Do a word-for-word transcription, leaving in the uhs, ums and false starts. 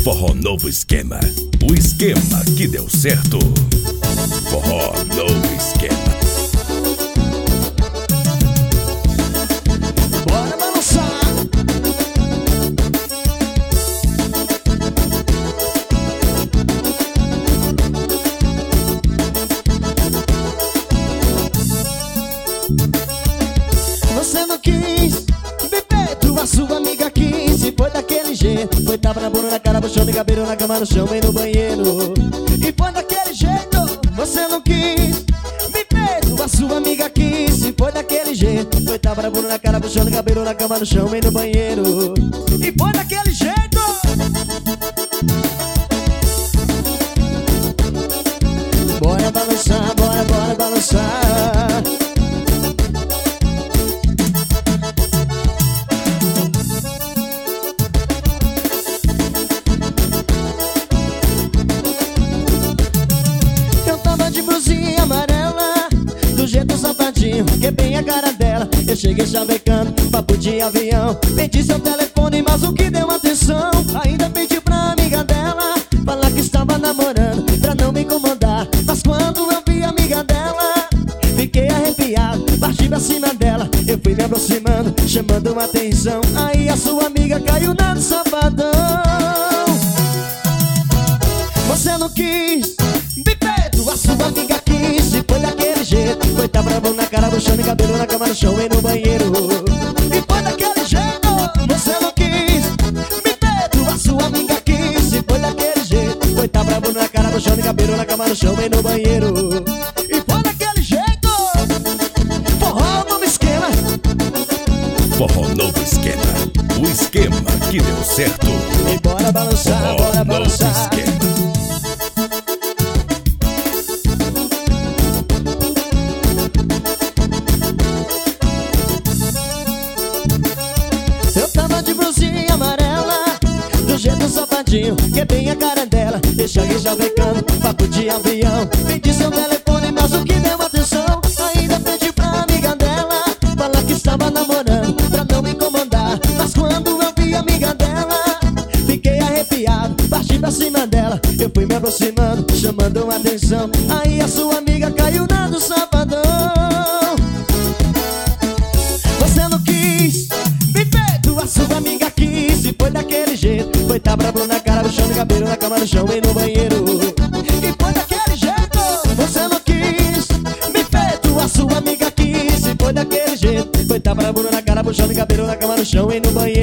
Forró Novo Esquema, o esquema que deu certo. Forró Novo Esquema. Bora balançar. Você não quis beber, tua sua amiga quis. E foi daquele jeito, foi tapa na bunda, na cara, puxando cabelo, na cama, no chão e no banheiro. E foi daquele jeito, você não quis beber, tua sua amiga quis. E foi daquele jeito, foi tapa na bunda, na cara, puxando cabelo, na cama, no chão e no banheiro. E foi daquele jeito. Bora balançar, bora, bora balançar. Eu tava de blusinha amarela, do jeito safadinho, que bem a cara dela. Eu cheguei chavecando, papo de avião. Pedi seu telefone, mas o que deu atenção? Ainda pedi pra amiga dela falar que estava namorando, pra não me incomodar. Mas quando eu vi a amiga dela, fiquei arrepiado, parti pra cima dela. Eu fui me aproximando, chamando uma atenção. Aí a sua amiga caiu na do safadão. Você não quis beber, tua sua amiga quis. E foi daquele jeito, foi tapa na mão, na cara, puxando cabelo, na cama, no chão e no banheiro. E foi daquele jeito, você não quis beber, tua sua amiga quis. E foi daquele jeito, foi tapa na mão, na cara, puxando cabelo, na cama, no chão e no banheiro. E foi daquele jeito. Forró Novo Esquema. Forró Novo Esquema, o esquema que deu certo. E bora balançar, Forró bora Novo balançar. Esquema. Eu tava de blusinha amarela, do jeito safadinho, que bem a cara dela. Eu cheguei chavecando, papo de avião. Pedi seu telefone, mas o que deu atenção? Ainda pedi pra amiga dela falar que estava namorando, pra não me incomodar. Mas quando eu vi a amiga dela, fiquei arrepiado, parti pra cima dela. Eu fui me aproximando, chamando uma atenção. Aí a sua amiga caiu na do safadão. Você não quis beber, tua sua amiga quis. E foi daquele jeito, foi tapa na bunda, na cara, puxando cabelo, na cama, no chão e no banheiro. E foi daquele jeito, você não quis beber, tua sua amiga quis. E foi daquele jeito, foi tapa na bunda, na cara, puxando cabelo, na cama, no chão e no banheiro.